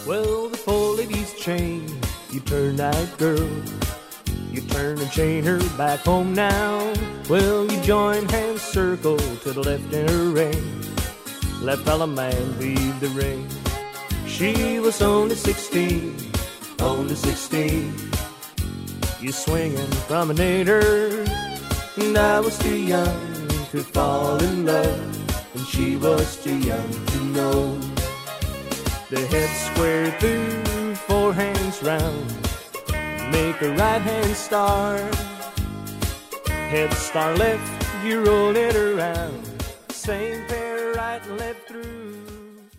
Well, the four ladies chain, you turn that girl. You turn and chain her back home now. Well, you join hands, circle to the left in her ring. Left fella man, leave the ring. She was only 16, only 16. You swinging promenader, and I was too young to fall in love, and she was too young to know. The head square through, four hands round, make a right hand star. Head star left, you roll it around. Same pair right and left through.